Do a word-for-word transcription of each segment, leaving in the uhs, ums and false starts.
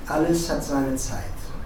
Alles hat seine Zeit.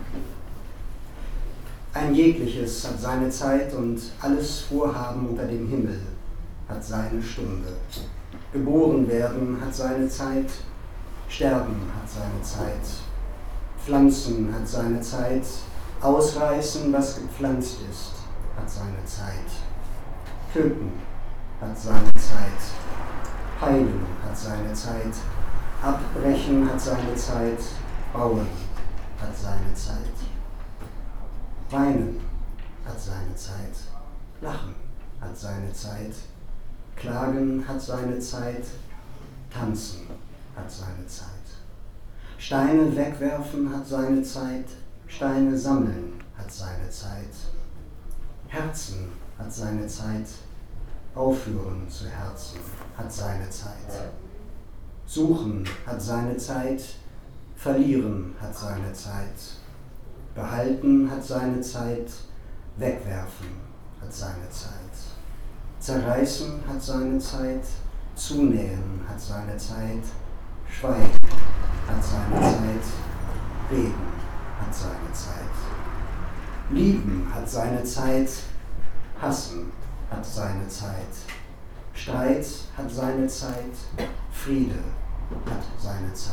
Ein jegliches hat seine Zeit und alles Vorhaben unter dem Himmel hat seine Stunde. Geboren werden hat seine Zeit, Sterben hat seine Zeit, Pflanzen hat seine Zeit, Ausreißen, was gepflanzt ist, hat seine Zeit, Töten hat seine Zeit, Heilen hat seine Zeit, Abbrechen hat seine Zeit, Bauen hat seine Zeit, Weinen hat seine Zeit, Lachen hat seine Zeit, Klagen hat seine Zeit, Tanzen hat seine Zeit, Steine wegwerfen hat seine Zeit, Steine sammeln hat seine Zeit, Herzen hat seine Zeit, Aufhören zu Herzen hat seine Zeit, Suchen hat seine Zeit, Verlieren hat seine Zeit, Behalten hat seine Zeit, Wegwerfen hat seine Zeit, Zerreißen hat seine Zeit, Zunähen hat seine Zeit, Schweigen hat seine Zeit, Reden hat seine Zeit, Lieben hat seine Zeit, Hassen hat seine Zeit, Streit hat seine Zeit, Friede hat seine Zeit.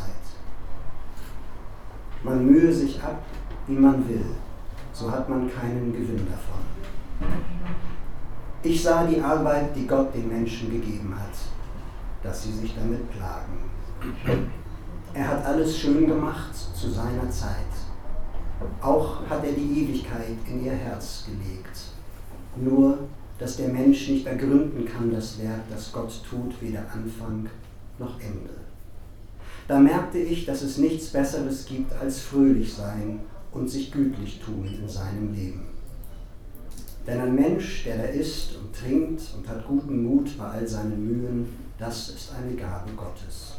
Man mühe sich ab, wie man will, so hat man keinen Gewinn davon. Ich sah die Arbeit, die Gott den Menschen gegeben hat, dass sie sich damit plagen. Er hat alles schön gemacht zu seiner Zeit. Auch hat er die Ewigkeit in ihr Herz gelegt. Nur, dass der Mensch nicht ergründen kann das Werk, das Gott tut, weder Anfang noch Ende. Da merkte ich, dass es nichts Besseres gibt als fröhlich sein und sich gütlich tun in seinem Leben. Denn ein Mensch, der da isst und trinkt und hat guten Mut bei all seinen Mühen, das ist eine Gabe Gottes.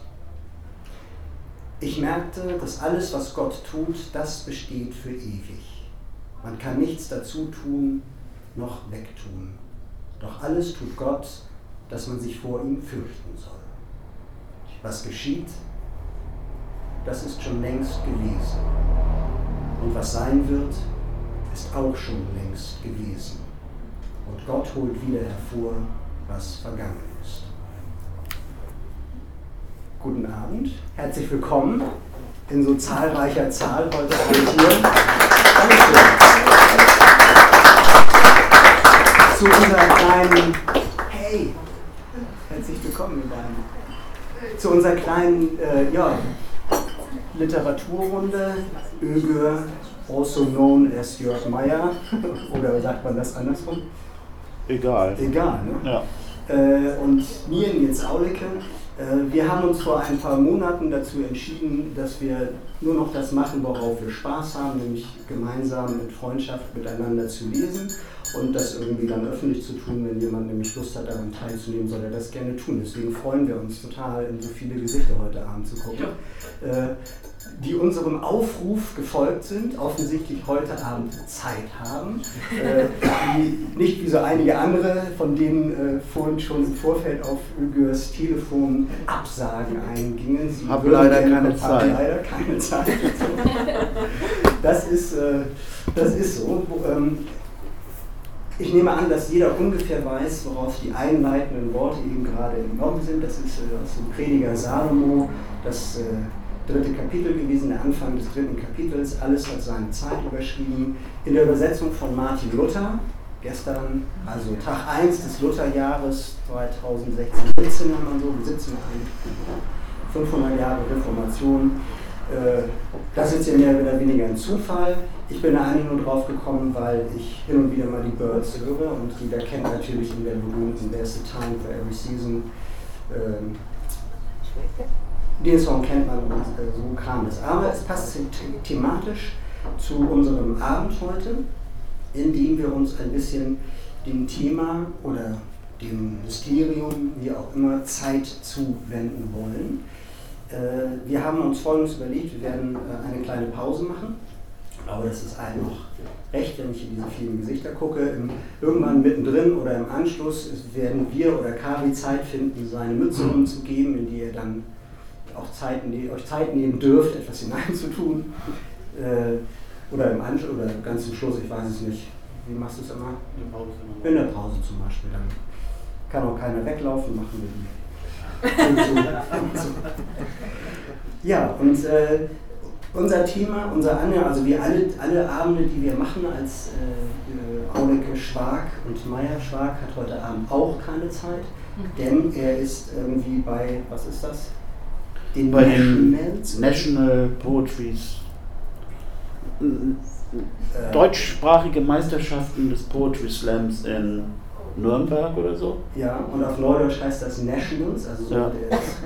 Ich merkte, dass alles, was Gott tut, das besteht für ewig. Man kann nichts dazu tun, noch wegtun. Doch alles tut Gott, dass man sich vor ihm fürchten soll. Was geschieht, das ist schon längst gewesen. Und was sein wird, ist auch schon längst gewesen. Und Gott holt wieder hervor, was vergangen ist. Guten Abend, herzlich willkommen in so zahlreicher Zahl heute Abend hier. Dankeschön. Zu unserer kleinen, hey, herzlich willkommen, ihr beiden. Zu unserer kleinen, äh, ja, Literaturrunde, Ögür, also known as Jörg Meyer, oder sagt man das andersrum? Egal. Egal, ne? Ja. Äh, und mir, Nils Aulicke. Äh, wir haben uns vor ein paar Monaten dazu entschieden, dass wir nur noch das machen, worauf wir Spaß haben, nämlich gemeinsam in Freundschaft miteinander zu lesen und das irgendwie dann öffentlich zu tun. Wenn jemand nämlich Lust hat, daran teilzunehmen, soll er das gerne tun. Deswegen freuen wir uns total, in so viele Gesichter heute Abend zu gucken, äh, die unserem Aufruf gefolgt sind, offensichtlich heute Abend Zeit haben, äh, die nicht wie so einige andere, von denen äh, vorhin schon im Vorfeld auf Ögürs Telefon Absagen eingingen. Sie haben leider keine Zeit. leider keine Zeit. Das ist, äh, das ist so. Ähm, Ich nehme an, dass jeder ungefähr weiß, worauf die einleitenden Worte eben gerade entnommen sind. Das ist äh, aus dem Prediger Salomo, das äh, dritte Kapitel gewesen, der Anfang des dritten Kapitels. Alles hat seine Zeit überschrieben. In der Übersetzung von Martin Luther, gestern, also Tag eins des Lutherjahres zweitausendsechzehn siebzehn, wenn man so, wir sitzen an fünfhundert Jahre Reformation. Das ist ja mehr oder weniger ein Zufall. Ich bin da eigentlich nur drauf gekommen, weil ich hin und wieder mal die Birds höre und jeder kennt natürlich in der berühmten There's a Time for Every Season. Ähm, den Song kennt man und äh, so kam es. Aber es passt thematisch zu unserem Abend heute, in dem wir uns ein bisschen dem Thema oder dem Mysterium, wie auch immer, Zeit zuwenden wollen. Wir haben uns Folgendes überlegt, wir werden eine kleine Pause machen, aber das ist allen noch recht, wenn ich in diese vielen Gesichter gucke. Irgendwann mittendrin oder im Anschluss werden wir oder Kari Zeit finden, seine Mütze umzugeben, in die er dann auch Zeit, ne, euch Zeit nehmen dürft, etwas hineinzutun. Äh, oder im Anschluss oder ganz zum Schluss, ich weiß es nicht. Wie machst du es immer? In der Pause, In der Pause zum Beispiel. Dann kann auch keiner weglaufen, machen wir die. Und so, und so. Ja, und äh, unser Thema, unser Anne, also wir alle, alle Abende, die wir machen als äh, Aulecke Schwag und Meier. Schwag hat heute Abend auch keine Zeit, denn er ist irgendwie bei, was ist das? Den bei Nationals? den National Poetry's äh, deutschsprachige Meisterschaften des Poetry Slams in Nürnberg oder so. Ja, und auf Neudeutsch heißt das Nationals, also so ja. Der ist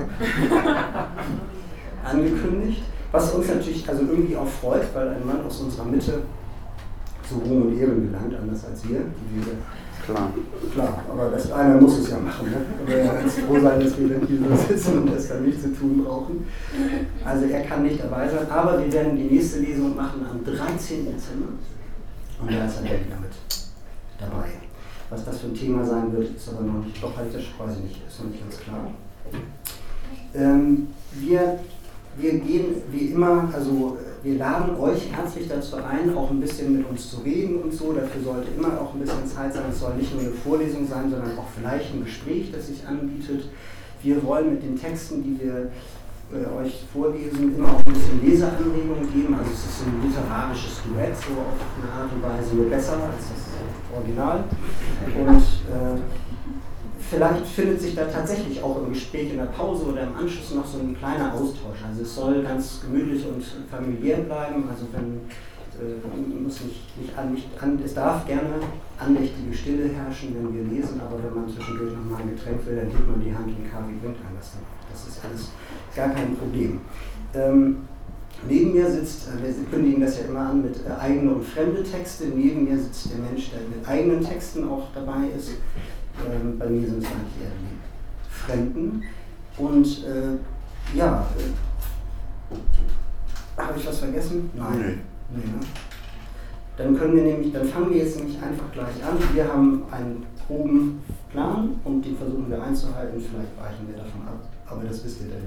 angekündigt. Was uns natürlich also irgendwie auch freut, weil ein Mann aus unserer Mitte zu Ruhm und Ehren gelangt, anders als wir. Die wir Klar. Klar, aber das, einer muss es ja machen. Ne? Wir ja ganz froh sein, dass wir dann hier so sitzen und das dann nicht zu tun brauchen. Also er kann nicht dabei sein, aber wir werden die nächste Lesung machen am dreizehnten Dezember. Und da ist er dann wieder mit dabei. Was das für ein Thema sein wird, ist aber noch nicht, doch halt das weiß ich nicht, ist noch nicht ganz klar. Ähm, wir Wir gehen wie immer, also wir laden euch herzlich dazu ein, auch ein bisschen mit uns zu reden und so. Dafür sollte immer auch ein bisschen Zeit sein. Es soll nicht nur eine Vorlesung sein, sondern auch vielleicht ein Gespräch, das sich anbietet. Wir wollen mit den Texten, die wir äh, euch vorlesen, immer auch ein bisschen Leseanregungen geben. Also es ist ein literarisches Duett, so auf eine Art und Weise nur besser als das Original. Und äh, vielleicht findet sich da tatsächlich auch im Gespräch in der Pause oder im Anschluss noch so ein kleiner Austausch. Also es soll ganz gemütlich und familiär bleiben. Also wenn äh, muss nicht, nicht, an, nicht an, es darf gerne andächtige Stille herrschen, wenn wir lesen, aber wenn man zwischendurch noch mal ein Getränk will, dann gibt man die Hand in Kaffee Wind an. Das, das ist alles gar kein Problem. Ähm, neben mir sitzt, äh, wir kündigen das ja immer an mit äh, eigene und fremde Texte. Neben mir sitzt der Mensch, der mit eigenen Texten auch dabei ist. Ähm, bei mir sind es eigentlich eher die Fremden. Und äh, ja, äh, habe ich was vergessen? Nein. Nee. Nee, ne? Dann können wir nämlich, dann fangen wir jetzt nämlich einfach gleich an. Wir haben einen groben Plan und den versuchen wir einzuhalten. Vielleicht weichen wir davon ab, aber das wisst ihr dann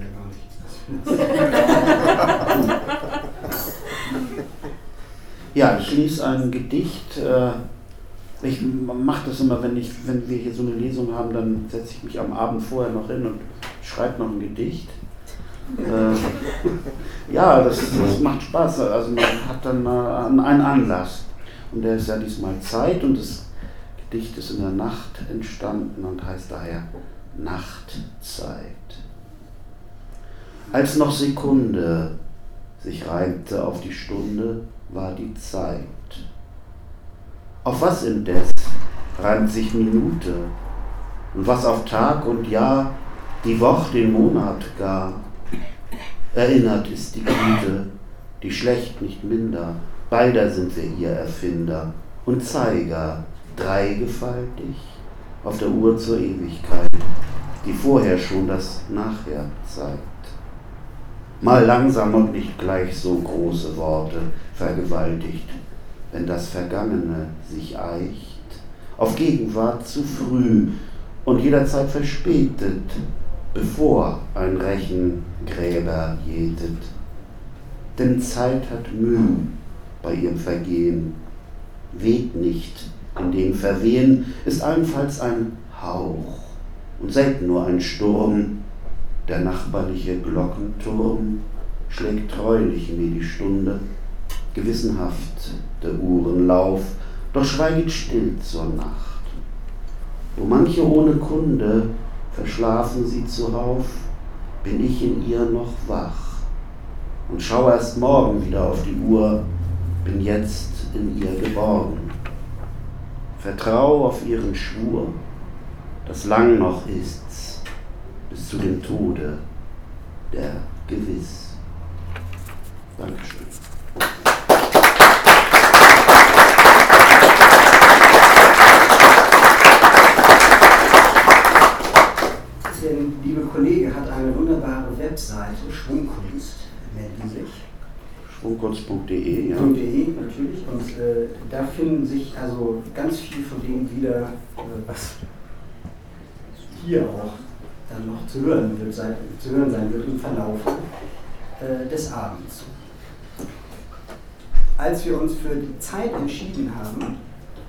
ja gar nicht. Ja, ich lese ein Gedicht. Äh, Ich mache das immer, wenn, ich, wenn wir hier so eine Lesung haben, dann setze ich mich am Abend vorher noch hin und schreibe noch ein Gedicht. Äh, ja, das, das macht Spaß. Also man hat dann äh, einen Anlass. Und der ist ja diesmal Zeit und das Gedicht ist in der Nacht entstanden und heißt daher Nachtzeit. Als noch Sekunde sich reimte auf die Stunde, war die Zeit. Auf was indes reimt sich Minute, und was auf Tag und Jahr, die Woch den Monat gar. Erinnert ist die Gute, die schlecht nicht minder, beider sind wir ihr Erfinder und Zeiger, dreigefaltig, auf der Uhr zur Ewigkeit, die vorher schon das Nachher zeigt. Mal langsam und nicht gleich so große Worte vergewaltigt, wenn das Vergangene sich eicht, auf Gegenwart zu früh und jederzeit verspätet, bevor ein Rechengräber jätet. Denn Zeit hat Mühe bei ihrem Vergehen, weht nicht, in dem Verwehen ist allenfalls ein Hauch und selten nur ein Sturm. Der nachbarliche Glockenturm schlägt treulich mir die Stunde, gewissenhaft der Uhrenlauf, doch schweiget still zur Nacht. Wo manche ohne Kunde verschlafen sie zuhauf, bin ich in ihr noch wach und schau erst morgen wieder auf die Uhr, bin jetzt in ihr geborgen. Vertrau auf ihren Schwur, dass lang noch ist's, bis zu dem Tode, der gewiss. Dankeschön. Der liebe Kollege hat eine wunderbare Webseite, Schwungkunst nennt die sich. schwungkunst punkt de, ja. .de natürlich, und äh, da finden sich also ganz viel von dem wieder, äh, was hier auch dann noch zu hören, wird sein, zu hören sein wird im Verlauf äh, des Abends. Als wir uns für die Zeit entschieden haben,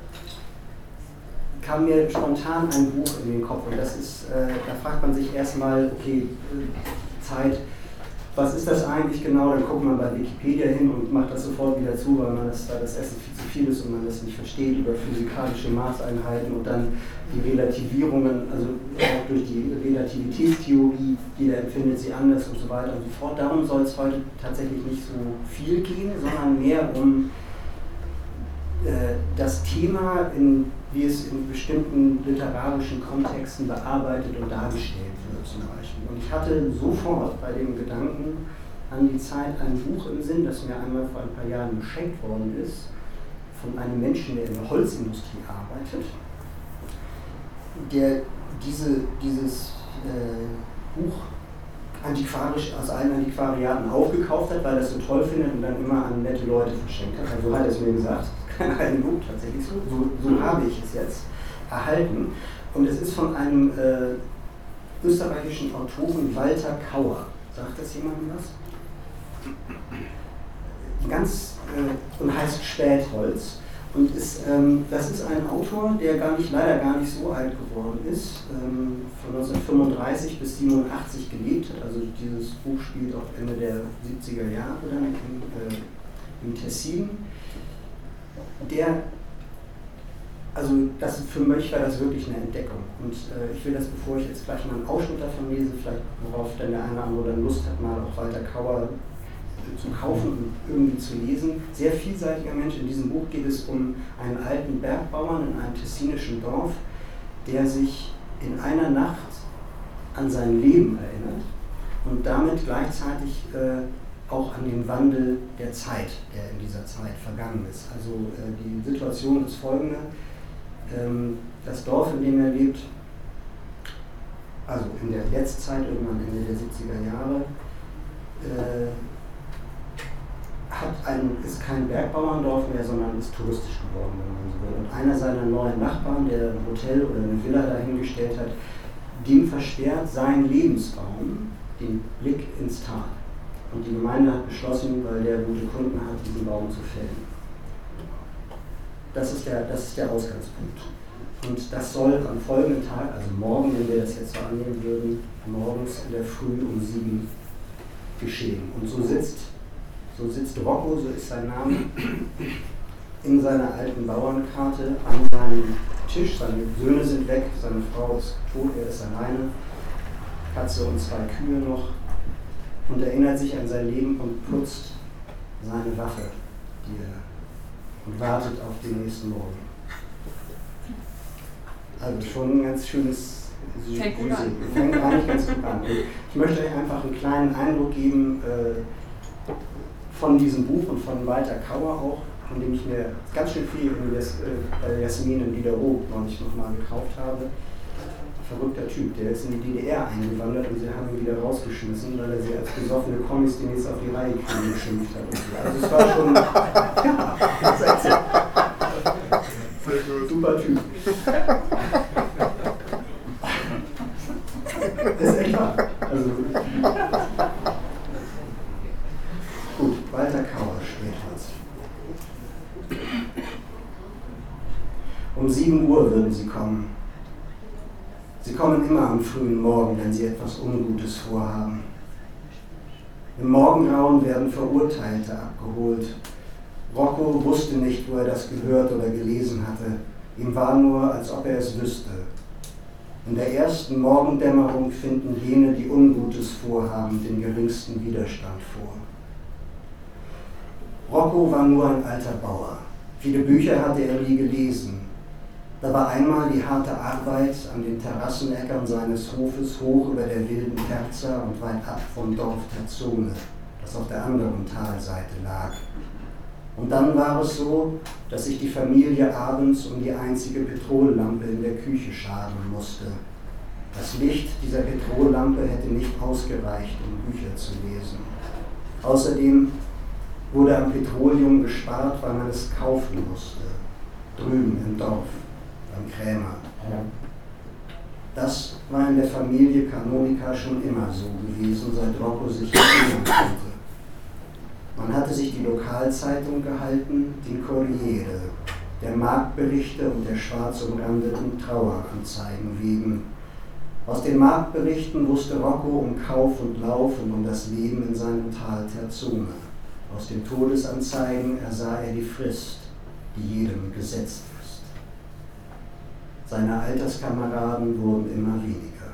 kam mir spontan ein Buch in den Kopf und das ist, äh, da fragt man sich erstmal, okay, Zeit, was ist das eigentlich genau? Dann guckt man bei Wikipedia hin und macht das sofort wieder zu, weil man das, da das Essen viel zu viel ist und man das nicht versteht über physikalische Maßeinheiten und dann die Relativierungen, also auch durch die Relativitätstheorie, jeder empfindet sie anders und so weiter und so fort. Darum soll es heute tatsächlich nicht so viel gehen, sondern mehr um äh, das Thema, in, wie es in bestimmten literarischen Kontexten bearbeitet und dargestellt wird zum Beispiel. Und ich hatte sofort bei dem Gedanken an die Zeit ein Buch im Sinn, das mir einmal vor ein paar Jahren geschenkt worden ist, von einem Menschen, der in der Holzindustrie arbeitet, der diese, dieses äh, Buch antiquarisch aus allen Antiquariaten aufgekauft hat, weil er es so toll findet und dann immer an nette Leute verschenkt hat. Also hat er es mir gesagt, kein ein Buch tatsächlich so, so, so habe ich es jetzt erhalten. Und es ist von einem äh, österreichischen Autoren, Walter Kauer. Sagt das jemandem was? Ganz, äh, und heißt Spätholz. Und ist, ähm, das ist ein Autor, der gar nicht, leider gar nicht so alt geworden ist, ähm, von neunzehnhundertfünfunddreißig bis siebenundachtzig gelebt hat. Also dieses Buch spielt auch Ende der siebziger Jahre dann in, äh, in Tessin. Der, also das für mich war das wirklich eine Entdeckung. Und äh, ich will das, bevor ich jetzt gleich mal einen Ausschnitt davon lese, vielleicht worauf dann der eine oder andere dann Lust hat, mal auch Walter Kauer zu kaufen und irgendwie zu lesen. Sehr vielseitiger Mensch. In diesem Buch geht es um einen alten Bergbauern in einem tessinischen Dorf, der sich in einer Nacht an sein Leben erinnert und damit gleichzeitig äh, auch an den Wandel der Zeit, der in dieser Zeit vergangen ist. Also äh, die Situation ist folgende. Ähm, das Dorf, in dem er lebt, also in der Jetztzeit, irgendwann Ende der siebziger Jahre, äh, Hat ein, ist kein Bergbauerndorf mehr, sondern ist touristisch geworden, wenn man so will. Und einer seiner neuen Nachbarn, der ein Hotel oder eine Villa dahingestellt hat, dem versperrt sein Lebensbaum den Blick ins Tal. Und die Gemeinde hat beschlossen, weil der gute Kunden hat, diesen Baum zu fällen. Das ist der, das ist der Ausgangspunkt. Und das soll am folgenden Tag, also morgen, wenn wir das jetzt so annehmen würden, morgens in der Früh um sieben geschehen. Und so sitzt So sitzt Rocco, so ist sein Name, in seiner alten Bauernkarte an seinem Tisch. Seine Söhne sind weg, seine Frau ist tot, er ist alleine, Katze und zwei Kühe noch, und erinnert sich an sein Leben und putzt seine Waffe, die er, und wartet auf den nächsten Morgen. Also schon ein ganz schönes Fängt gut an. Fängt eigentlich ganz gut an. Und ich möchte euch einfach einen kleinen Eindruck geben, äh, von diesem Buch und von Walter Kauer auch, von dem ich mir ganz schön viel in Jas, äh, bei Jasmin in Diderot neulich nochmal gekauft habe. Verrückter Typ, der ist in die D D R eingewandert und sie haben ihn wieder rausgeschmissen, weil er sie als besoffene Kommis demnächst auf die Reihe kriegen geschimpft hat. Und so. Also es war schon, ja, das ist echt super Typ. Das ist echt wahr. Also, gut, Walter Kauer, Spätholz. Um sieben Uhr würden sie kommen. Sie kommen immer am frühen Morgen, wenn sie etwas Ungutes vorhaben. Im Morgengrauen werden Verurteilte abgeholt. Rocco wusste nicht, wo er das gehört oder gelesen hatte. Ihm war nur, als ob er es wüsste. In der ersten Morgendämmerung finden jene, die Ungutes vorhaben, den geringsten Widerstand vor. Rocco war nur ein alter Bauer. Viele Bücher hatte er nie gelesen. Da war einmal die harte Arbeit an den Terrassenäckern seines Hofes hoch über der wilden Terza und weit ab vom Dorf Terzone, das auf der anderen Talseite lag. Und dann war es so, dass sich die Familie abends um die einzige Petrollampe in der Küche scharen musste. Das Licht dieser Petrollampe hätte nicht ausgereicht, um Bücher zu lesen. Außerdem wurde am Petroleum gespart, weil man es kaufen musste, drüben im Dorf, beim Krämer. Das war in der Familie Canonica schon immer so gewesen, seit Rocco sich erinnern konnte. Man hatte sich die Lokalzeitung gehalten, den Corriere, der Marktberichte und der schwarz umrandeten Traueranzeigen wegen. Aus den Marktberichten wusste Rocco um Kauf und Lauf und um das Leben in seinem Tal Terzone. Aus den Todesanzeigen ersah er die Frist, die jedem gesetzt ist. Seine Alterskameraden wurden immer weniger.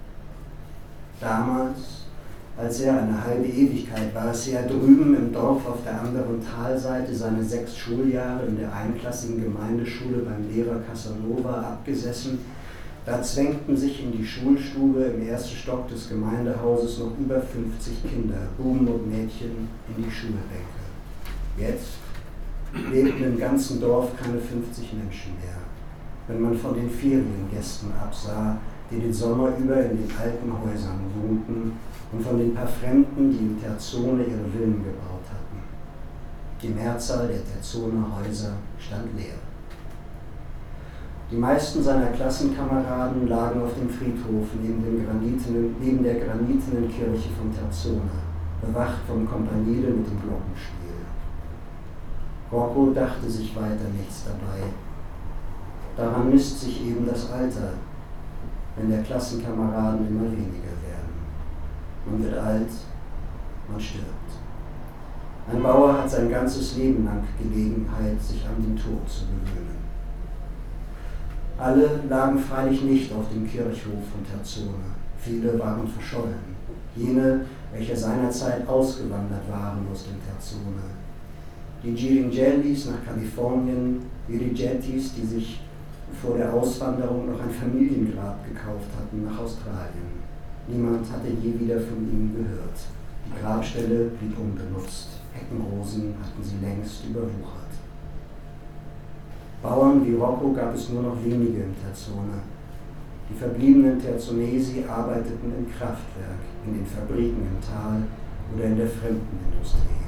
Damals, als er eine halbe Ewigkeit war, als er drüben im Dorf auf der anderen Talseite seine sechs Schuljahre in der einklassigen Gemeindeschule beim Lehrer Casanova abgesessen, da zwängten sich in die Schulstube im ersten Stock des Gemeindehauses noch über fünfzig Kinder, Buben und Mädchen, in die Schulbänke. Jetzt lebten im ganzen Dorf keine fünfzig Menschen mehr, wenn man von den Feriengästen absah, die den Sommer über in den alten Häusern wohnten, und von den paar Fremden, die in Terzone ihre Villen gebaut hatten. Die Mehrzahl der Terzoner Häuser stand leer. Die meisten seiner Klassenkameraden lagen auf dem Friedhof neben, dem granitenen, neben der granitenen Kirche von Terzone, bewacht vom Campanile mit dem Glockenspiel. Rocco dachte sich weiter nichts dabei. Daran misst sich eben das Alter, wenn der Klassenkameraden immer weniger werden. Man wird alt, man stirbt. Ein Bauer hat sein ganzes Leben lang Gelegenheit, sich an den Tod zu gewöhnen. Alle lagen freilich nicht auf dem Kirchhof von Terzone. Viele waren verschollen. Jene, welche seinerzeit ausgewandert waren aus dem Terzone. Die Giringellis nach Kalifornien, wie die Jettis, die sich vor der Auswanderung noch ein Familiengrab gekauft hatten, nach Australien. Niemand hatte je wieder von ihnen gehört. Die Grabstelle blieb unbenutzt. Heckenrosen hatten sie längst überwuchert. Bauern wie Rocco gab es nur noch wenige in Terzone. Die verbliebenen Terzonesi arbeiteten im Kraftwerk, in den Fabriken im Tal oder in der Fremdenindustrie.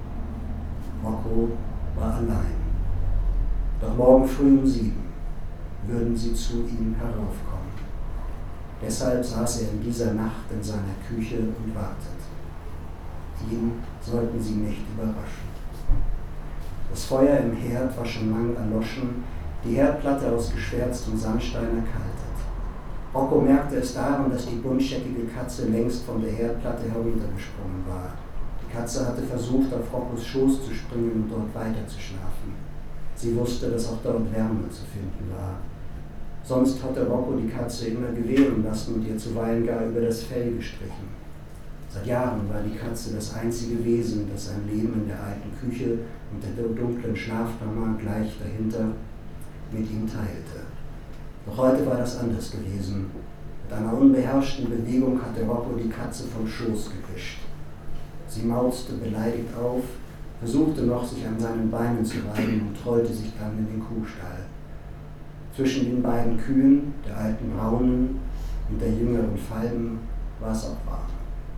Rocco war allein. Doch morgen früh um sieben würden sie zu ihm heraufkommen. Deshalb saß er in dieser Nacht in seiner Küche und wartete. Ihn sollten sie nicht überraschen. Das Feuer im Herd war schon lang erloschen, die Herdplatte aus geschwärztem Sandstein erkaltet. Rocco merkte es daran, dass die buntscheckige Katze längst von der Herdplatte heruntergesprungen war. Die Katze hatte versucht, auf Roccos Schoß zu springen und dort weiter zu schlafen. Sie wusste, dass auch dort Wärme zu finden war. Sonst hatte Rocco die Katze immer gewähren lassen und ihr zuweilen gar über das Fell gestrichen. Seit Jahren war die Katze das einzige Wesen, das sein Leben in der alten Küche und der dunklen Schlafkammer gleich dahinter mit ihm teilte. Doch heute war das anders gewesen. Mit einer unbeherrschten Bewegung hatte Rocco die Katze vom Schoß gewischt. Sie mauzte beleidigt auf, versuchte noch, sich an seinen Beinen zu reiben und trollte sich dann in den Kuhstall. Zwischen den beiden Kühen, der alten braunen und der jüngeren Falben, war es auch warm.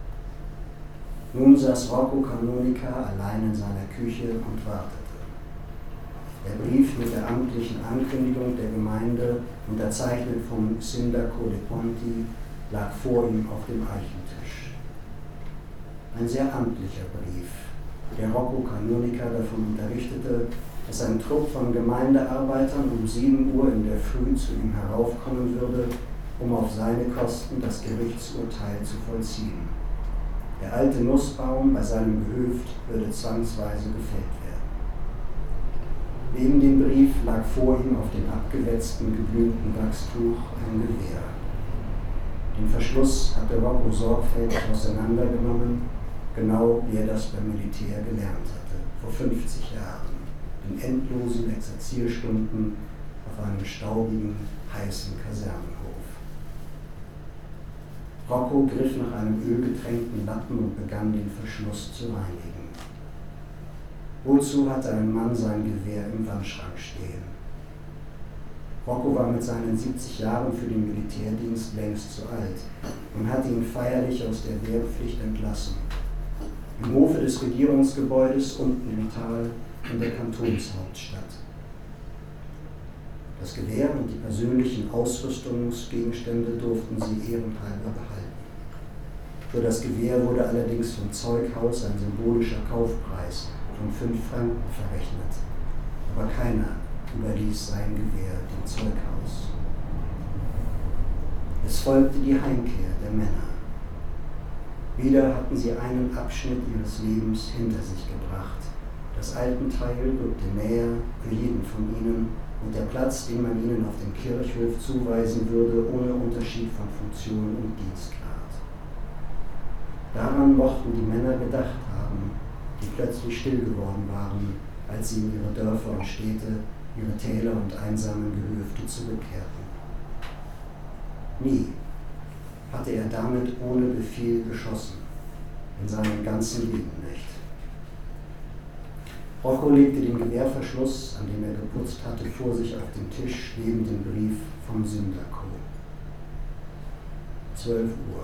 Nun saß Rocco Canonica allein in seiner Küche und wartete. Der Brief mit der amtlichen Ankündigung der Gemeinde, unterzeichnet vom Sindaco de Ponti, lag vor ihm auf dem Eichentisch. Ein sehr amtlicher Brief, der Rocco Canonica davon unterrichtete, dass ein Trupp von Gemeindearbeitern um sieben Uhr in der Früh zu ihm heraufkommen würde, um auf seine Kosten das Gerichtsurteil zu vollziehen. Der alte Nussbaum bei seinem Gehöft würde zwangsweise gefällt werden. Neben dem Brief lag vor ihm auf dem abgewetzten, geblümten Wachstuch ein Gewehr. Den Verschluss hatte Rocco sorgfältig auseinandergenommen, genau wie er das beim Militär gelernt hatte, vor fünfzig Jahren. In endlosen Exerzierstunden auf einem staubigen, heißen Kasernenhof. Rocco griff nach einem ölgetränkten Lappen und begann, den Verschluss zu reinigen. Wozu hatte ein Mann sein Gewehr im Wandschrank stehen? Rocco war mit seinen siebzig Jahren für den Militärdienst längst zu alt und hatte ihn feierlich aus der Wehrpflicht entlassen. Im Hofe des Regierungsgebäudes unten im Tal in der Kantonshauptstadt. Das Gewehr und die persönlichen Ausrüstungsgegenstände durften sie ehrenhalber behalten. Für das Gewehr wurde allerdings vom Zeughaus ein symbolischer Kaufpreis von fünf Franken verrechnet. Aber keiner überließ sein Gewehr dem Zeughaus. Es folgte die Heimkehr der Männer. Wieder hatten sie einen Abschnitt ihres Lebens hinter sich gebracht. Das Altenteil rückte näher für jeden von ihnen und der Platz, den man ihnen auf dem Kirchhof zuweisen würde, ohne Unterschied von Funktion und Dienstgrad. Daran mochten die Männer gedacht haben, die plötzlich still geworden waren, als sie in ihre Dörfer und Städte, ihre Täler und einsamen Gehöfte zurückkehrten. Nie hatte er damit ohne Befehl geschossen, in seinem ganzen Leben nicht. Rocco legte den Gewehrverschluss, an dem er geputzt hatte, vor sich auf den Tisch neben dem Brief vom Sünderko. Zwölf Uhr.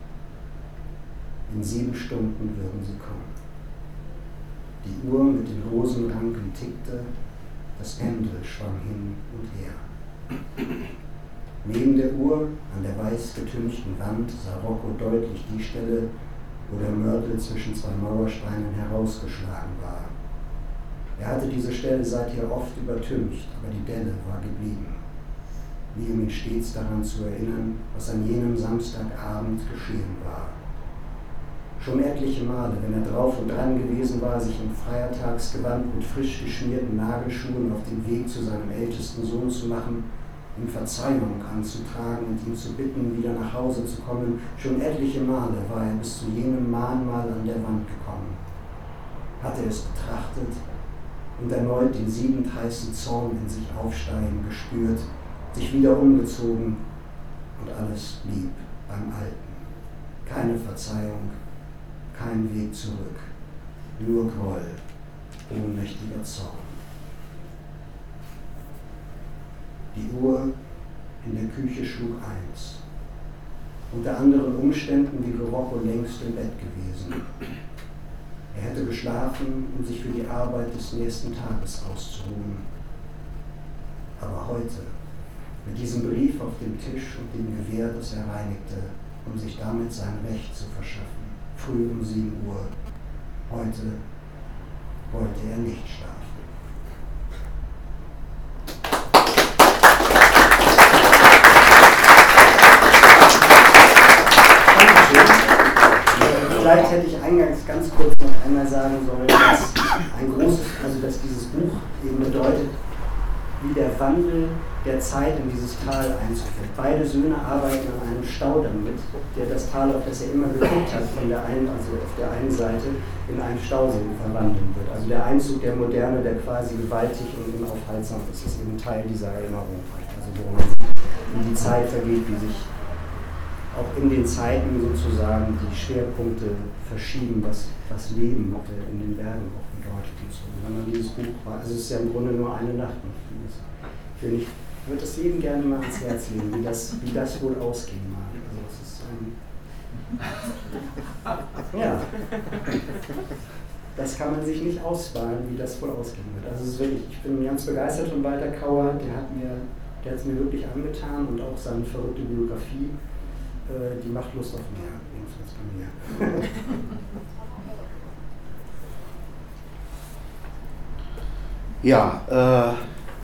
In sieben Stunden würden sie kommen. Die Uhr mit den Rosenranken tickte, das Pendel schwang hin und her. Neben der Uhr, an der weiß getünchten Wand, sah Rocco deutlich die Stelle, wo der Mörtel zwischen zwei Mauersteinen herausgeschlagen war. Er hatte diese Stelle seither oft übertüncht, aber die Delle war geblieben, wie um ihn stets daran zu erinnern, was an jenem Samstagabend geschehen war. Schon etliche Male, wenn er drauf und dran gewesen war, sich im Feiertagsgewand mit frisch geschmierten Nagelschuhen auf den Weg zu seinem ältesten Sohn zu machen, ihm Verzeihung anzutragen und ihn zu bitten, wieder nach Hause zu kommen, schon etliche Male war er bis zu jenem Mahnmal an der Wand gekommen, hatte es betrachtet und erneut den siedend heißen Zorn in sich aufsteigen gespürt, sich wieder umgezogen und alles blieb beim Alten. Keine Verzeihung, kein Weg zurück, nur Groll, ohnmächtiger Zorn. Die Uhr in der Küche schlug eins. Unter anderen Umständen wäre Rocco längst im Bett gewesen. Er hätte geschlafen, um sich für die Arbeit des nächsten Tages auszuruhen. Aber heute, mit diesem Brief auf dem Tisch und dem Gewehr, das er reinigte, um sich damit sein Recht zu verschaffen, früh um sieben Uhr, heute wollte er nicht schlafen. Vielleicht hätte ich eingangs ganz kurz noch einmal sagen sollen, dass ein großes, also dass dieses Buch eben bedeutet, wie der Wandel der Zeit in dieses Tal einzuführen. Beide Söhne arbeiten an einem Staudamm mit, der das Tal, auf das er immer geguckt hat, von der einen, also auf der einen Seite in einen Stausee verwandeln wird. Also der Einzug der Moderne, der quasi gewaltig und unaufhaltsam ist, ist eben Teil dieser Erinnerung. Also worum man sieht, wie die Zeit vergeht, wie sich auch in den Zeiten sozusagen die Schwerpunkte verschieben, was das Leben in den Bergen auch bedeutet. Und so. Wenn man dieses Buch war, also es ist ja im Grunde nur eine Nacht. Ich würde es jedem gerne mal ans Herz legen, wie das, wie das wohl ausgehen mag. Also es ist ein ja, das kann man sich nicht ausmalen, wie das wohl ausgehen wird. Also es ist wirklich, ich bin ganz begeistert von Walter Kauer, der hat mir, der hat es mir wirklich angetan und auch seine verrückte Biografie. Die macht Lust auf mehr, jedenfalls bei mir. Ja, äh,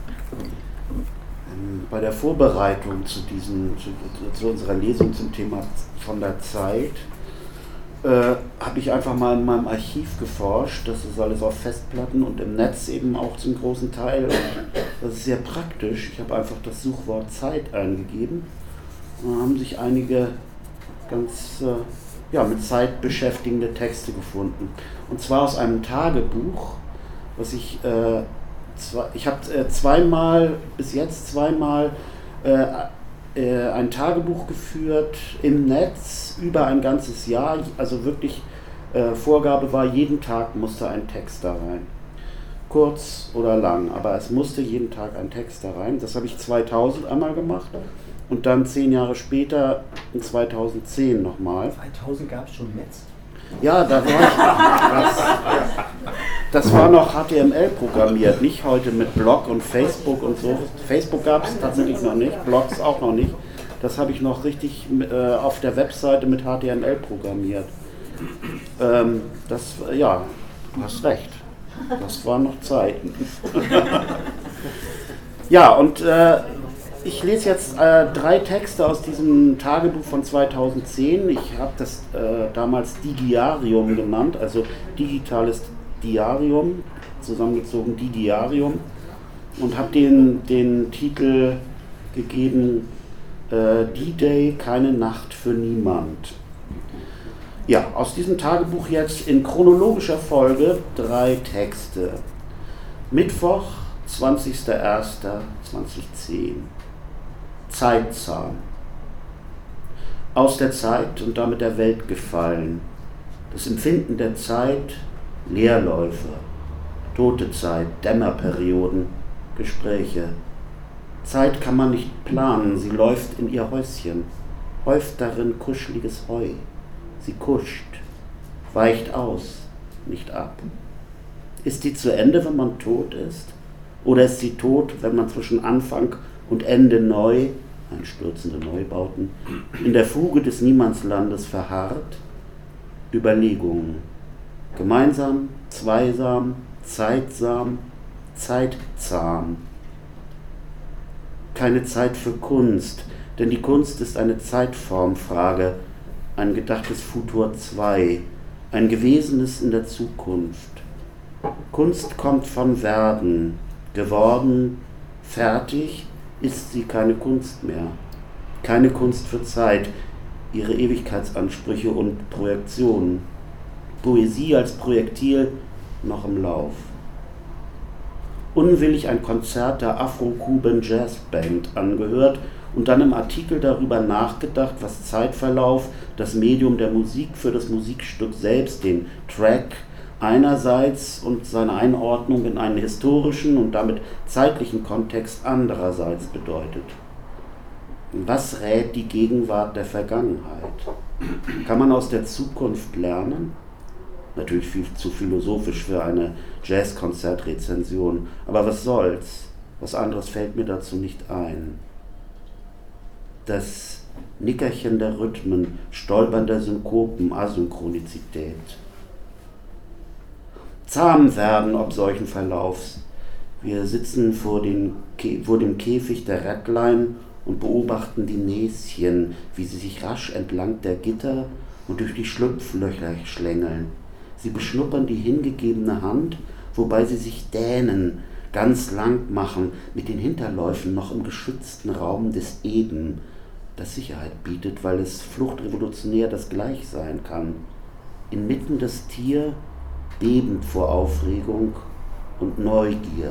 bei der Vorbereitung zu, diesen, zu, zu unserer Lesung zum Thema von der Zeit äh, habe ich einfach mal in meinem Archiv geforscht. Das ist alles auf Festplatten und im Netz eben auch zum großen Teil. Und das ist sehr praktisch. Ich habe einfach das Suchwort Zeit eingegeben. Und da haben sich einige ganz äh, ja, mit Zeit beschäftigende Texte gefunden. Und zwar aus einem Tagebuch, was ich, äh, zwei, ich habe äh, zweimal, bis jetzt zweimal äh, äh, ein Tagebuch geführt im Netz über ein ganzes Jahr. Also wirklich, äh, Vorgabe war, jeden Tag musste ein Text da rein. Kurz oder lang, aber es musste jeden Tag ein Text da rein. Das habe ich zweitausend einmal gemacht. Und dann zehn Jahre später, in zweitausendzehn nochmal. zweitausend gab es schon Netz? Ja, da war ich. Das, das war noch H T M L programmiert, nicht heute mit Blog und Facebook und so. Facebook gab es tatsächlich noch nicht, Blogs auch noch nicht. Das habe ich noch richtig äh, auf der Webseite mit H T M L programmiert. Ähm, das, ja, du hast recht. Das waren noch Zeiten. Ja, und äh, ich lese jetzt äh, drei Texte aus diesem Tagebuch von zweitausendzehn. Ich habe das äh, damals Digiarium genannt, also digitales Diarium, zusammengezogen Digiarium, und habe den, den Titel gegeben, äh, D-Day, keine Nacht für niemand. Ja, aus diesem Tagebuch jetzt in chronologischer Folge drei Texte. Mittwoch, zwanzigster erster zweitausendzehn. Zeitzahn. Aus der Zeit und damit der Welt gefallen. Das Empfinden der Zeit, Leerläufe, tote Zeit, Dämmerperioden, Gespräche. Zeit kann man nicht planen, sie läuft in ihr Häuschen, häuft darin kuscheliges Heu. Sie kuscht, weicht aus, nicht ab. Ist sie zu Ende, wenn man tot ist? Oder ist sie tot, wenn man zwischen Anfang und Ende neu, einstürzende Neubauten, in der Fuge des Niemandslandes verharrt? Überlegungen. Gemeinsam, zweisam, zeitsam, zeitzahm. Keine Zeit für Kunst, denn die Kunst ist eine Zeitformfrage, ein gedachtes Futur zwei, ein Gewesenes in der Zukunft. Kunst kommt von Werden, geworden, fertig ist sie keine Kunst mehr. Keine Kunst für Zeit, ihre Ewigkeitsansprüche und Projektionen. Poesie als Projektil noch im Lauf. Unwillig ein Konzert der Afro-Cuban Jazz Band angehört und dann im Artikel darüber nachgedacht, was Zeitverlauf, das Medium der Musik für das Musikstück selbst, den Track einerseits und seine Einordnung in einen historischen und damit zeitlichen Kontext andererseits bedeutet. Was rät die Gegenwart der Vergangenheit? Kann man aus der Zukunft lernen? Natürlich viel zu philosophisch für eine Jazzkonzertrezension, aber was soll's? Was anderes fällt mir dazu nicht ein. Das Nickerchen der Rhythmen, Stolpern der Synkopen, Asynchronizität. Zahm werden ob solchen Verlaufs. Wir sitzen vor, den Kä- vor dem Käfig der Rattlein und beobachten die Näschen, wie sie sich rasch entlang der Gitter und durch die Schlupflöcher schlängeln. Sie beschnuppern die hingegebene Hand, wobei sie sich dehnen, ganz lang machen, mit den Hinterläufen noch im geschützten Raum des Eben, das Sicherheit bietet, weil es fluchtrevolutionär das Gleich sein kann. Inmitten das Tier, bebend vor Aufregung und Neugier.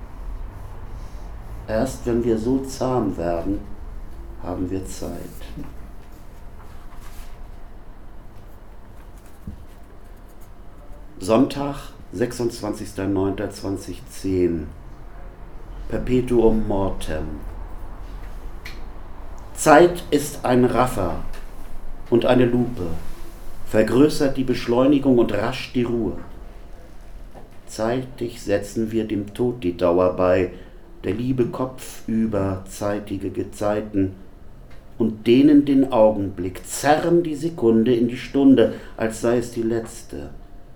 Erst wenn wir so zahm werden, haben wir Zeit. Sonntag, sechsundzwanzigster neunter zweitausendzehn. Perpetuum mortem. Zeit ist ein Raffer und eine Lupe, vergrößert die Beschleunigung und rasch die Ruhe. Zeitig setzen wir dem Tod die Dauer bei, der Liebe kopfüber zeitige Gezeiten, und dehnen den Augenblick, zerren die Sekunde in die Stunde, als sei es die letzte.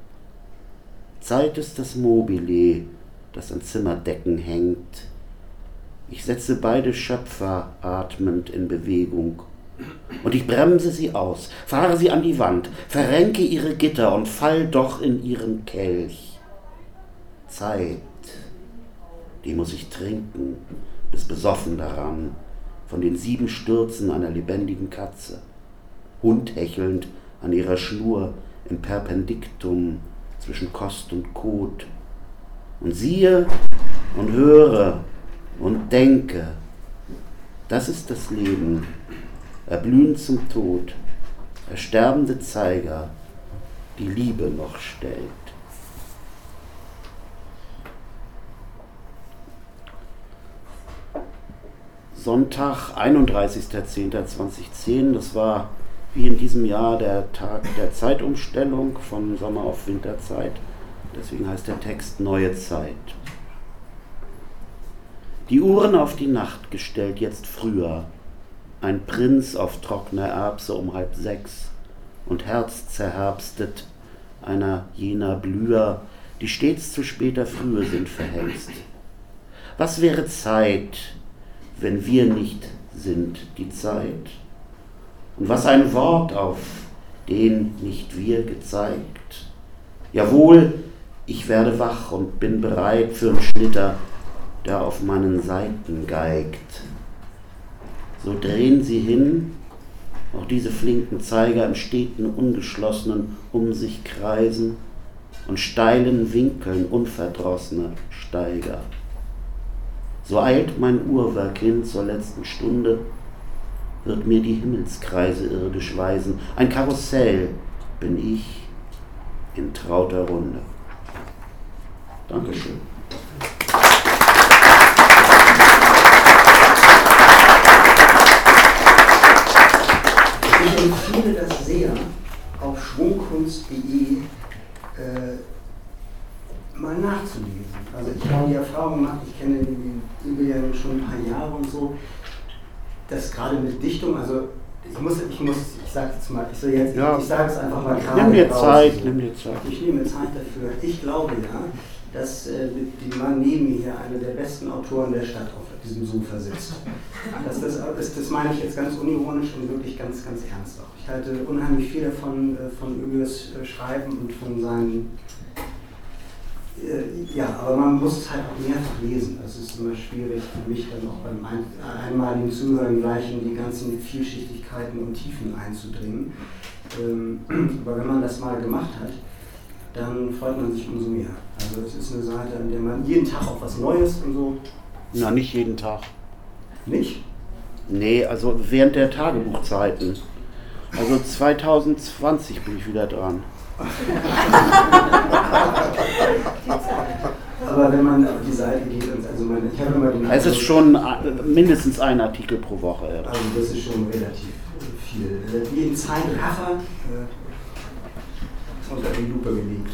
Zeit ist das Mobile, das an Zimmerdecken hängt. Ich setze beide Schöpfer atmend in Bewegung. Und ich bremse sie aus, fahre sie an die Wand, verrenke ihre Gitter und fall doch in ihren Kelch. Zeit, die muss ich trinken, bis besoffen daran, von den sieben Stürzen einer lebendigen Katze, hundhechelnd an ihrer Schnur im Perpendiktum zwischen Kost und Kot. Und siehe und höre und denke, das ist das Leben, erblühend zum Tod, ersterbende Zeiger, die Liebe noch stellt. Sonntag, einunddreißigster zehnter zweitausendzehn, das war wie in diesem Jahr der Tag der Zeitumstellung von Sommer auf Winterzeit. Deswegen heißt der Text Neue Zeit. Die Uhren auf die Nacht gestellt, jetzt früher. Ein Prinz auf trockner Erbse um halb sechs und Herz zerherbstet einer jener Blüher, die stets zu später Frühe sind verhältst. Was wäre Zeit, wenn wir nicht sind die Zeit? Und was ein Wort, auf den nicht wir gezeigt? Jawohl, ich werde wach und bin bereit für einen Schnitter, der auf meinen Seiten geigt. So drehen sie hin, auch diese flinken Zeiger im steten, ungeschlossenen um sich kreisen und steilen Winkeln unverdrossene Steiger. So eilt mein Uhrwerk hin zur letzten Stunde, wird mir die Himmelskreise irdisch weisen. Ein Karussell bin ich in trauter Runde. Dankeschön. Ich empfehle das sehr, auf schwungkunst punkt de äh, mal nachzulesen. Also ich habe die Erfahrung gemacht, ich kenne die Silvia schon ein paar Jahre und so, dass gerade mit Dichtung, also ich muss, ich muss, ich sage jetzt mal, ich, so jetzt, ja. ich sage es einfach mal gerade Nimm dir raus. Zeit, nimm dir Zeit. Ich nehme Zeit dafür. Ich glaube ja, dass äh, die Mann neben mir hier einer der besten Autoren der Stadt auf diesem Sofa sitzt. Das, das, das, das meine ich jetzt ganz unironisch und wirklich ganz, ganz ernst auch. Ich halte unheimlich viel davon, äh, von Ögers äh, Schreiben und von seinen. Äh, ja, aber man muss es halt auch mehrfach lesen. Das ist immer schwierig für mich dann auch beim ein, einmaligen Zuhören gleich in die ganzen Vielschichtigkeiten und Tiefen einzudringen. Ähm, aber wenn man das mal gemacht hat, dann freut man sich umso mehr. Also es ist eine Seite, an der man jeden Tag auch was Neues und so. Na, nicht jeden Tag. Nicht? Nee, also während der Tagebuchzeiten. Also zwanzig zwanzig bin ich wieder dran. Aber wenn man auf die Seite geht und also meine, ich habe immer den Es ist schon mindestens ein Artikel pro Woche. Also das ist schon relativ viel. Jeden Zeitraffer äh, unter die Lupe gelegt.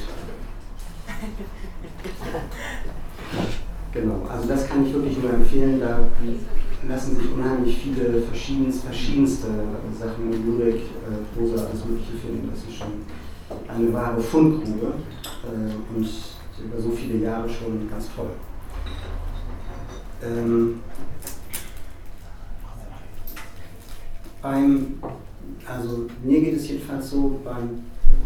Genau, also das kann ich wirklich nur empfehlen. Da lassen sich unheimlich viele verschiedenste, verschiedenste Sachen, Lyrik, äh, Prosa, alles Mögliche finden. Das ist schon eine wahre Fundgrube äh, und über so viele Jahre schon ganz toll. Ähm, beim, also mir geht es jedenfalls so, beim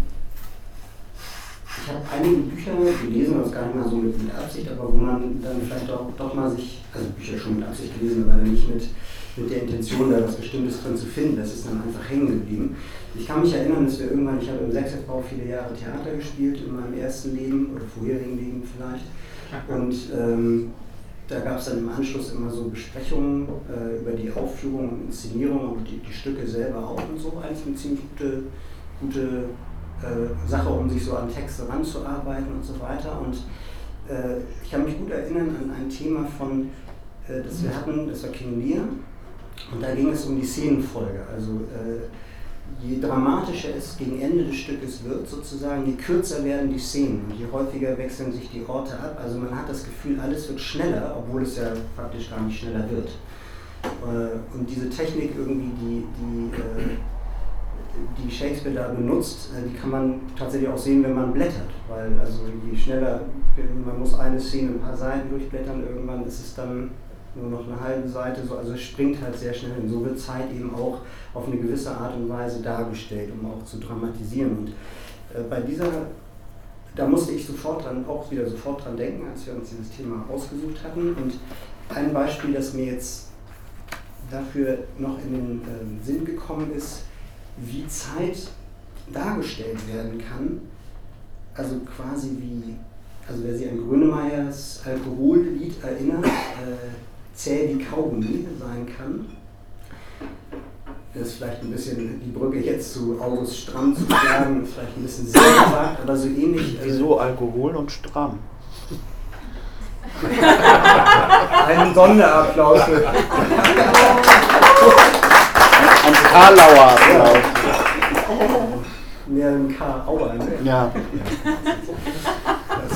ich habe einige Bücher gelesen, das gar nicht mal so mit, mit Absicht, aber wo man dann vielleicht auch doch mal sich, also Bücher schon mit Absicht gelesen, aber dann nicht mit, mit der Intention, da was Bestimmtes drin zu finden, das ist dann einfach hängen geblieben. Ich kann mich erinnern, dass wir irgendwann, ich habe im Sechsbau viele Jahre Theater gespielt, in meinem ersten Leben oder vorherigen Leben vielleicht. Und ähm, da gab es dann im Anschluss immer so Besprechungen äh, über die Aufführung und Inszenierung und die, die Stücke selber auch und so, als eine ziemlich gute, gute äh, Sache, um sich so an Texte ranzuarbeiten und so weiter. Und äh, ich kann mich gut erinnern an ein Thema von, äh, das wir hatten, das war King Lear, und da ging es um die Szenenfolge. Also äh, je dramatischer es gegen Ende des Stückes wird, sozusagen, je kürzer werden die Szenen und je häufiger wechseln sich die Orte ab. Also man hat das Gefühl, alles wird schneller, obwohl es ja praktisch gar nicht schneller wird. Und diese Technik irgendwie, die, die, die Shakespeare da benutzt, die kann man tatsächlich auch sehen, wenn man blättert. Weil also je schneller, man muss eine Szene ein paar Seiten durchblättern, irgendwann ist es dann nur noch eine halbe Seite, so, also es springt halt sehr schnell hin. So wird Zeit eben auch auf eine gewisse Art und Weise dargestellt, um auch zu dramatisieren. Und äh, bei dieser, da musste ich sofort dran, auch wieder sofort dran denken, als wir uns dieses Thema ausgesucht hatten. Und ein Beispiel, das mir jetzt dafür noch in den äh, Sinn gekommen ist, wie Zeit dargestellt werden kann, also quasi wie, also wer sich an Grönemeyers Alkohollied erinnert, äh, zäh wie Kaugummi sein kann. Das ist vielleicht ein bisschen die Brücke jetzt zu August Stramm zu schlagen, vielleicht ein bisschen sehr gesagt, aber so ähnlich. Wieso äh, Alkohol und Stramm? Einen Sonderapplaus. Ein Karlauer Applaus. Mehr ein Karlauer, ne? Ja.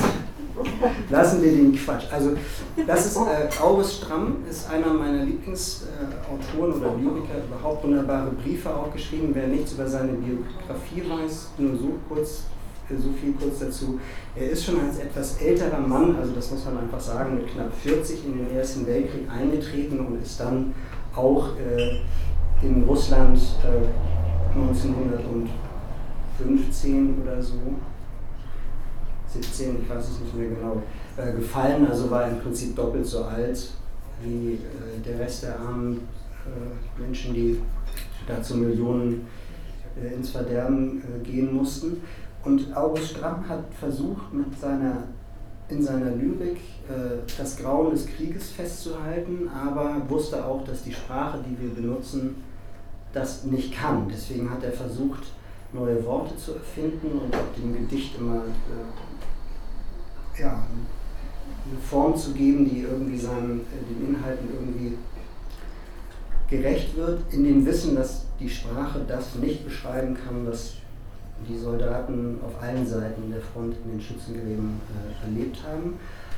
lassen wir den Quatsch. Also das ist, äh, August Stramm ist einer meiner Lieblingsautoren äh, oder Lyriker, überhaupt wunderbare Briefe auch geschrieben. Wer nichts über seine Biografie weiß, nur so kurz, so viel kurz dazu. Er ist schon als etwas älterer Mann, also das muss man einfach sagen, mit knapp vierzig in den Ersten Weltkrieg eingetreten und ist dann auch äh, in Russland äh, neunzehnhundertfünfzehn oder so, siebzehn, ich weiß es nicht mehr genau, äh, gefallen, also war im Prinzip doppelt so alt wie äh, der Rest der armen äh, Menschen, die dazu Millionen äh, ins Verderben äh, gehen mussten. Und August Stramm hat versucht, mit seiner, in seiner Lyrik äh, das Grauen des Krieges festzuhalten, aber wusste auch, dass die Sprache, die wir benutzen, das nicht kann. Deswegen hat er versucht, neue Worte zu erfinden und auch dem Gedicht immer äh, ja, eine Form zu geben, die irgendwie seinen, äh, den Inhalten irgendwie gerecht wird, in dem Wissen, dass die Sprache das nicht beschreiben kann, was die Soldaten auf allen Seiten der Front in den Schützengräben äh, erlebt haben.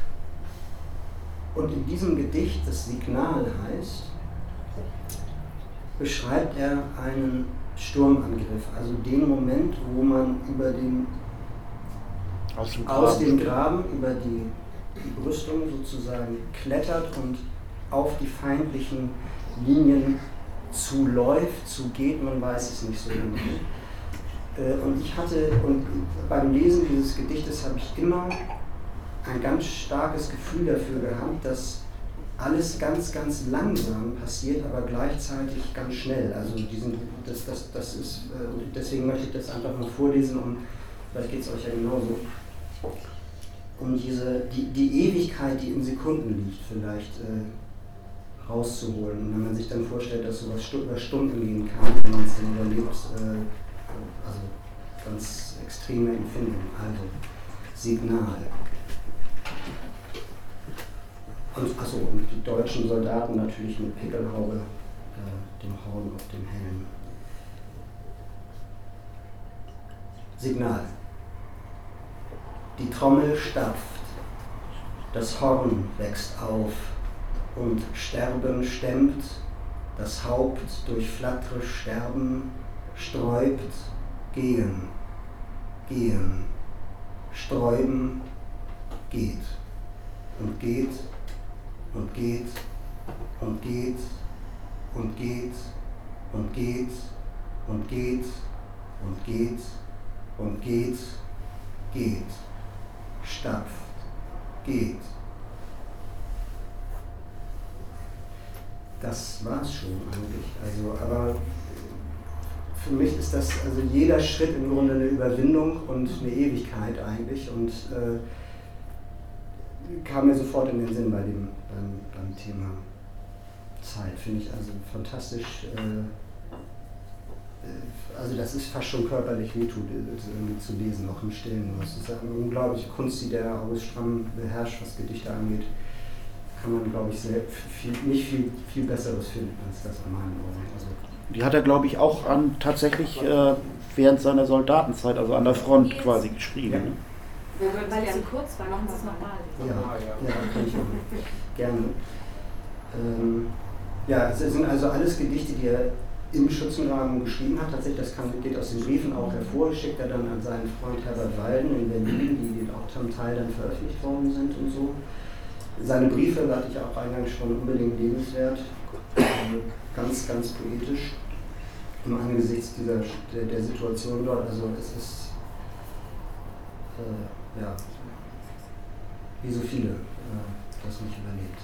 Und in diesem Gedicht, das Signal heißt, beschreibt er einen Sturmangriff, also den Moment, wo man über den, aus dem aus Graben, dem Graben über die, die Brüstung sozusagen klettert und auf die feindlichen Linien zuläuft, zugeht, man weiß es nicht so genau. Und ich hatte, und beim Lesen dieses Gedichtes habe ich immer ein ganz starkes Gefühl dafür gehabt, dass alles ganz, ganz langsam passiert, aber gleichzeitig ganz schnell. Also diesen, das, das, das ist, deswegen möchte ich das einfach mal vorlesen und vielleicht geht es euch ja genauso. Um diese, die, die Ewigkeit, die in Sekunden liegt, vielleicht äh, rauszuholen. Und wenn man sich dann vorstellt, dass sowas über Stunden gehen kann, wenn man es dann überlebt, äh, also ganz extreme Empfindung, also Signal. Und, achso, und die deutschen Soldaten natürlich mit Pickelhaube, äh, dem Horn auf dem Helm. Signal. Die Trommel stapft, das Horn wächst auf und Sterben stemmt, das Haupt durch flatterisch Sterben sträubt, gehen, gehen, sträuben, geht und geht und geht und geht und geht und geht und geht und geht und geht, geht, stapft, geht. Das war's schon eigentlich. Also, aber für mich ist das, also jeder Schritt im Grunde eine Überwindung und eine Ewigkeit eigentlich und äh, kam mir sofort in den Sinn bei dem, beim, beim Thema Zeit. Finde ich also fantastisch, äh, also das ist fast schon körperlich wehtut, irgendwie zu lesen, auch im Stillen. Das ist eine unglaubliche Kunst, die der August Stramm beherrscht, was Gedichte angeht. Kann man, glaube ich, sehr, viel, nicht viel, viel Besseres finden als das an meinen Augen. Also die hat er, glaube ich, auch an, tatsächlich äh, während seiner Soldatenzeit, also an der Front quasi geschrieben. Ja. Ne? Weil es zu kurz war, machen wir es nochmal. Ja, ja, kann ich auch gerne. Ähm, ja, es sind also alles Gedichte, die er im Schützengraben geschrieben hat. Tatsächlich, das kann, geht aus den Briefen auch hervor, schickt er dann an seinen Freund Herbert Walden in Berlin, die auch zum Teil dann veröffentlicht worden sind und so. Seine Briefe, hatte ich auch eingangs schon, unbedingt lebenswert, ganz, ganz poetisch im Angesichts dieser, der, der Situation dort. Also es ist, äh, ja, wie so viele, äh, das nicht überlebt.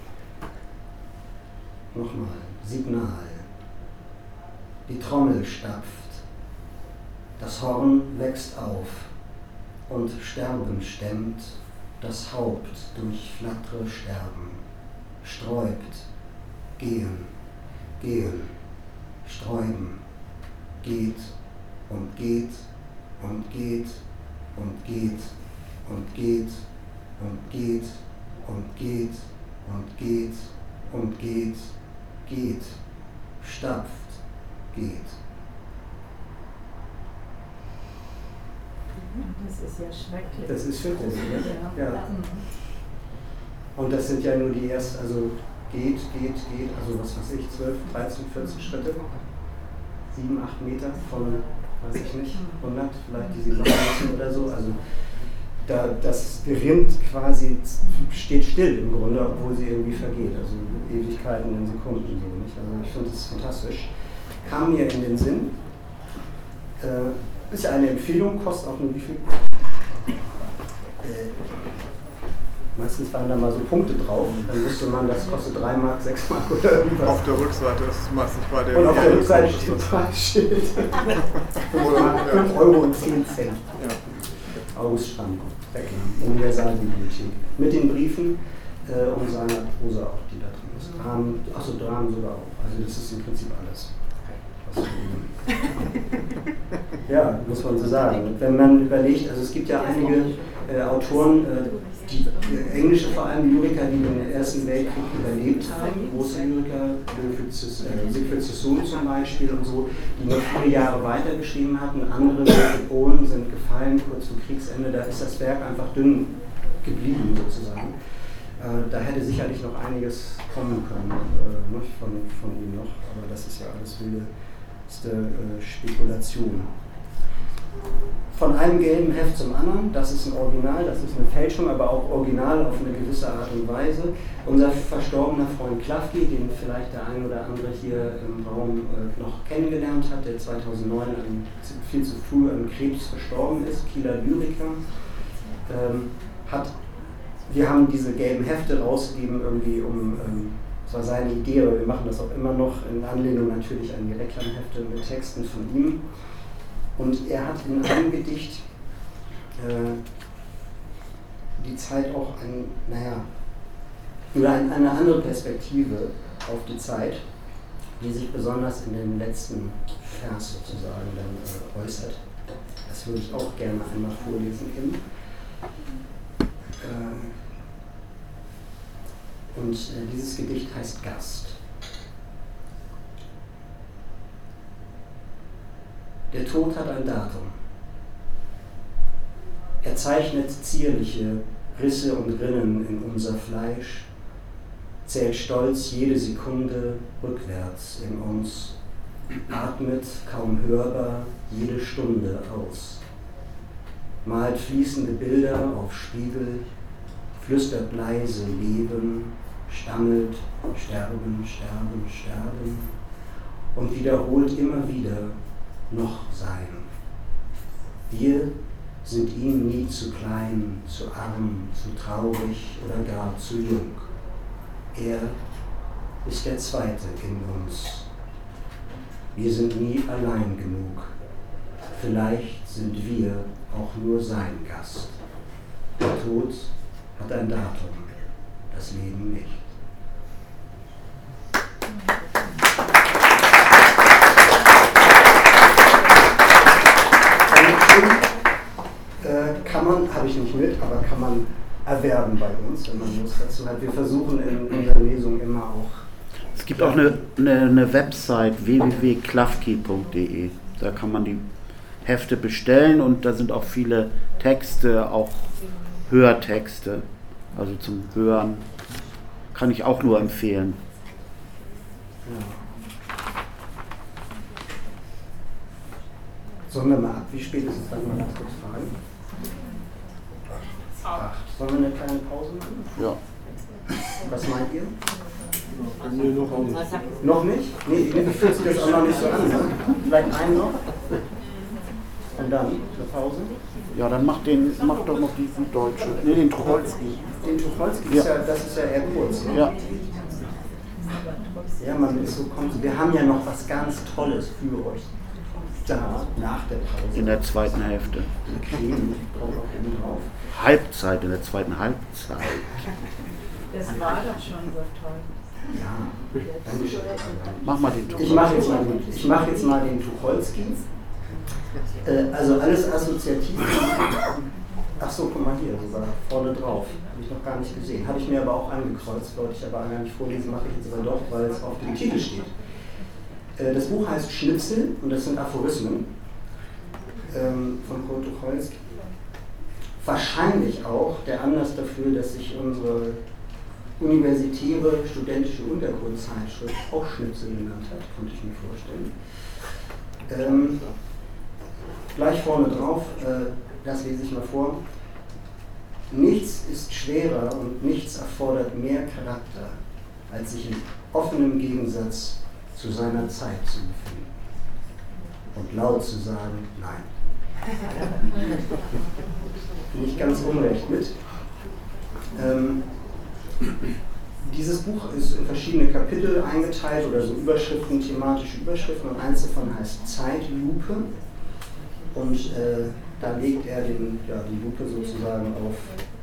Nochmal, Signal. Die Trommel stapft, das Horn wächst auf und Sterben stemmt, das Haupt durch flattere Sterben, sträubt, gehen, gehen, sträuben, geht und geht und geht und geht und geht und geht und geht und geht und geht, geht, stapft, geht. Das ist ja schrecklich. Das ist fürchterlich, ne? Ja. Ja. Und das sind ja nur die ersten, also geht, geht, geht, also was weiß ich, zwölf, dreizehn, vierzehn Schritte, sieben, acht Meter von, weiß ich nicht, hundert, vielleicht die sie machen müssen oder so. Also da, das Rind quasi steht still im Grunde, obwohl sie irgendwie vergeht, also Ewigkeiten in Sekunden so nicht. Also ich finde das fantastisch. Kam mir in den Sinn, äh, ist ja eine Empfehlung, kostet auch nur wie viel? Äh, meistens waren da mal so Punkte drauf, dann wusste man, das kostet drei Mark, sechs Mark oder irgendwas. Auf der Rückseite ist es meistens bei der. Und auf der Rückseite steht ein Preisschild. fünf Euro und zehn Cent. Ja. Ausstand, Universalbibliothek. Mit den Briefen äh, und seiner Prosa auch, die da drin ist. Dramen, achso, Dramen sogar auch. Also das ist im Prinzip alles. Ja, muss man so sagen. Und wenn man überlegt, also es gibt ja einige äh, Autoren, äh, die äh, englische vor allem Lyriker, die den Ersten Weltkrieg überlebt haben, große Lyriker, äh, Siegfried Sassoon zum Beispiel und so, die noch viele Jahre weitergeschrieben hatten. Andere Metropolen sind gefallen kurz vor Kriegsende, da ist das Werk einfach dünn geblieben sozusagen. Äh, da hätte sicherlich noch einiges kommen können, äh, noch von, von ihm noch, aber das ist ja alles wilde Äh, Spekulation. Von einem gelben Heft zum anderen, das ist ein Original, das ist eine Fälschung, aber auch original auf eine gewisse Art und Weise. Unser verstorbener Freund Klafki, den vielleicht der ein oder andere hier im Raum äh, noch kennengelernt hat, der zweitausendneun an, viel zu früh an Krebs verstorben ist, Kieler Lyriker, ähm, hat, wir haben diese gelben Hefte rausgegeben, irgendwie um ähm, das war seine Idee, aber wir machen das auch immer noch in Anlehnung natürlich an die Reklamhefte mit Texten von ihm. Und er hat in einem Gedicht äh, die Zeit auch ein, naja, oder ein, eine andere Perspektive auf die Zeit, die sich besonders in dem letzten Vers sozusagen dann äh, äußert. Das würde ich auch gerne einmal vorlesen eben. Äh, Und äh, dieses Gedicht heißt Gast. Der Tod hat ein Datum. Er zeichnet zierliche Risse und Rinnen in unser Fleisch, zählt stolz jede Sekunde rückwärts in uns, atmet kaum hörbar jede Stunde aus, malt fließende Bilder auf Spiegel, flüstert leise Leben, stammelt Sterben, Sterben, Sterben und wiederholt immer wieder noch sein. Wir sind ihm nie zu klein, zu arm, zu traurig oder gar zu jung. Er ist der Zweite in uns. Wir sind nie allein genug. Vielleicht sind wir auch nur sein Gast. Der Tod hat ein Datum, das Leben nicht. Äh, kann man, habe ich nicht mit, aber kann man erwerben bei uns, wenn man Lust dazu hat. Wir versuchen in unseren Lesungen immer auch. Es gibt auch eine, eine, eine Website w w w punkt klafki punkt d e. Da kann man die Hefte bestellen und da sind auch viele Texte, auch Hörtexte, also zum Hören. Kann ich auch nur empfehlen. Ja. Sollen wir mal ab, wie spät ist es? Dann mal ganz kurz fragen. Acht. Sollen wir eine kleine Pause machen? Ja. Was meint ihr? Nee, noch nicht. Noch nicht? Nee, irgendwie fühlt sich das auch noch nicht so an. Ne? Vielleicht einen noch? Und dann eine Pause? Ja, dann mach, den, mach doch noch diesen Deutsche. Nee, den Tucholsky. Den Tucholsky, Ja. ist ja, das ist ja eher kurz. Ne? Ja. Ja, man ist so kommt. Wir haben ja noch was ganz Tolles für euch da, nach der Pause. In der zweiten Hälfte. Creme kommt auch oben drauf. Halbzeit, in der zweiten Halbzeit. Das war doch schon so toll. Ja, danke schön. Mach mal den Ich mache jetzt, Tucholsky. mal den- ich mach jetzt mal den Tucholsky. Äh, also alles assoziativ. Ach so, guck mal hier, sogar vorne drauf. Habe ich noch gar nicht gesehen. Habe ich mir aber auch angekreuzt, wollte ich aber gar nicht vorlesen, mache ich jetzt aber doch, weil es auf dem Titel steht. Äh, das Buch heißt Schnipsel und das sind Aphorismen ähm, von Kurt Tucholsky. wahrscheinlich auch der Anlass dafür, dass sich unsere universitäre studentische Untergrundzeitschrift auch Schnitzel genannt hat, könnte ich mir vorstellen. Ähm, gleich vorne drauf, äh, das lese ich mal vor. Nichts ist schwerer und nichts erfordert mehr Charakter, als sich in offenem Gegensatz zu seiner Zeit zu befinden und laut zu sagen, nein. Nicht ganz unrecht mit. Ähm, dieses Buch ist in verschiedene Kapitel eingeteilt oder so Überschriften, thematische Überschriften, und eins davon heißt Zeitlupe. Und äh, da legt er den, ja, die Lupe sozusagen auf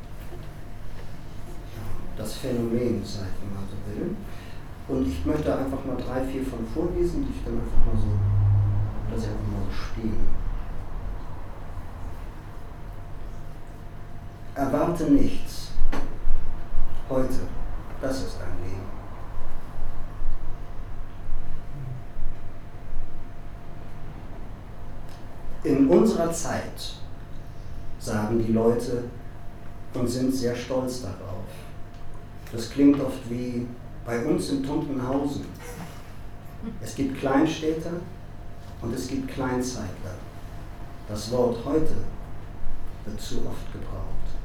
das Phänomen Zeit, wenn man so will. Und ich möchte einfach mal drei, vier von vorlesen, die ich dann einfach mal so, dass sie einfach mal so stehen. Erwarte nichts. Heute, das ist ein Leben. In unserer Zeit, sagen die Leute und sind sehr stolz darauf. Das klingt oft wie bei uns in Tuntenhausen. Es gibt Kleinstädter und es gibt Kleinzeitler. Das Wort heute wird zu oft gebraucht.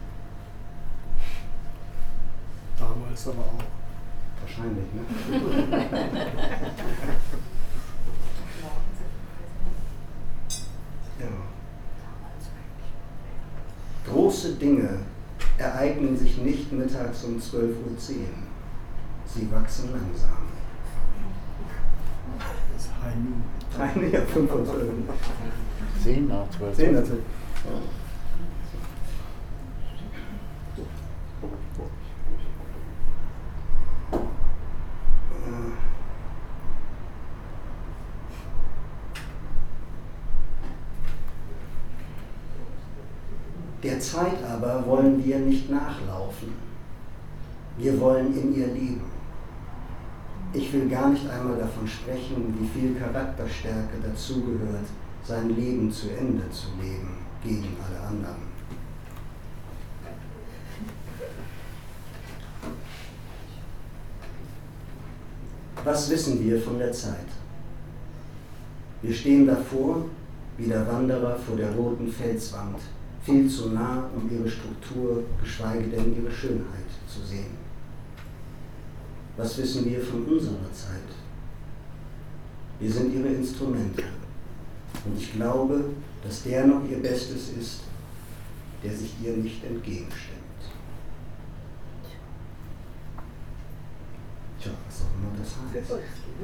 Damals aber auch. Wahrscheinlich, ne? Ja. Große Dinge ereignen sich nicht mittags um zwölf Uhr zehn. Sie wachsen langsam. Das ist High Noon. Nein, ja, fünf Uhr zwölf. Zehn nach zwölf. Zehn nach zwölf. Der Zeit aber wollen wir nicht nachlaufen. Wir wollen in ihr leben. Ich will gar nicht einmal davon sprechen, wie viel Charakterstärke dazugehört, sein Leben zu Ende zu leben, gegen alle anderen. Was wissen wir von der Zeit? Wir stehen davor, wie der Wanderer vor der roten Felswand, viel zu nah, um ihre Struktur, geschweige denn ihre Schönheit zu sehen. Was wissen wir von unserer Zeit? Wir sind ihre Instrumente. Und ich glaube, dass der noch ihr Bestes ist, der sich ihr nicht entgegenstimmt. Tja, was auch immer das heißt.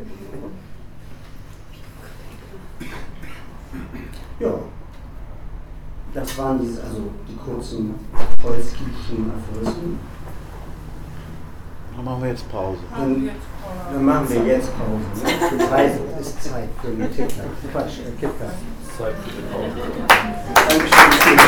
Ja, das waren diese, also die kurzen holzkielichen Aphorismen. Dann machen wir jetzt Pause. Dann, dann machen wir jetzt Pause. Ne? Für drei ist Zeit für den Ticker. Quatsch, äh, Kicker. Zeit für den Pause. Dankeschön.